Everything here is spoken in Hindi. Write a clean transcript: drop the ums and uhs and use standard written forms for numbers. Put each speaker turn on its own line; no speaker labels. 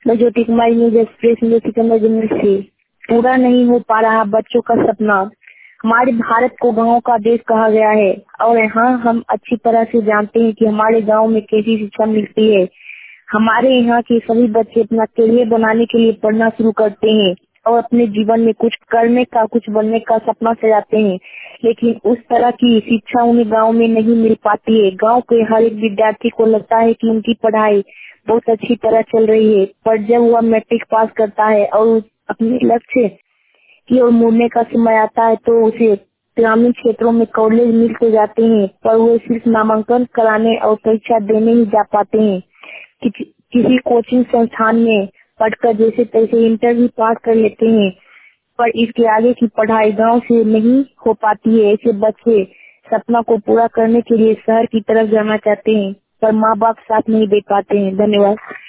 मैं ज्योति कुमारी न्यूज एक्सप्रेस में सिकंदर से। पूरा नहीं हो पा रहा बच्चों का सपना। हमारे भारत को गांव का देश कहा गया है और यहाँ हम अच्छी तरह से जानते हैं कि हमारे गांव में कैसी शिक्षा मिलती है। हमारे यहाँ के सभी बच्चे अपना करियर बनाने के लिए पढ़ना शुरू करते हैं और अपने जीवन में कुछ करने का, कुछ बनने का सपना सजाते हैं, लेकिन उस तरह की शिक्षा उन्हें गांव में नहीं मिल पाती है। गांव के हर एक विद्यार्थी को लगता है कि उनकी पढ़ाई बहुत अच्छी तरह चल रही है, पर जब वह मैट्रिक पास करता है और अपने लक्ष्य की ओर मुड़ने का समय आता है तो उसे ग्रामीण क्षेत्रों में कॉलेज मिल तो जाते हैं, पर वे सिर्फ नामांकन कराने और परीक्षा देने ही जा पाते हैं। किसी कोचिंग संस्थान में पढ़कर जैसे तैसे इंटरव्यू पास कर लेते हैं, पर इसके आगे की पढ़ाई गांव से नहीं हो पाती है। ऐसे बच्चे सपना को पूरा करने के लिए शहर की तरफ जाना चाहते हैं, पर माँ बाप साथ नहीं दे पाते हैं। धन्यवाद।